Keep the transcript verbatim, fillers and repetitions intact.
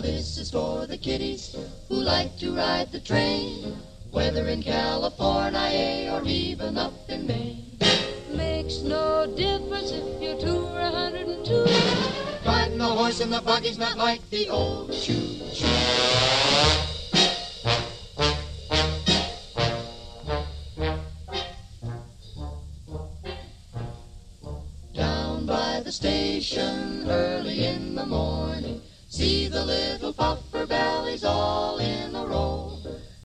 this is for the kiddies who like to ride the train, whether in California or even up in Maine. Makes no difference if you're two or a hundred and two. Riding the horse and the buggy's not like the old choo-choo. Down by the station early in the morning, see the little puffer bellies all in a row.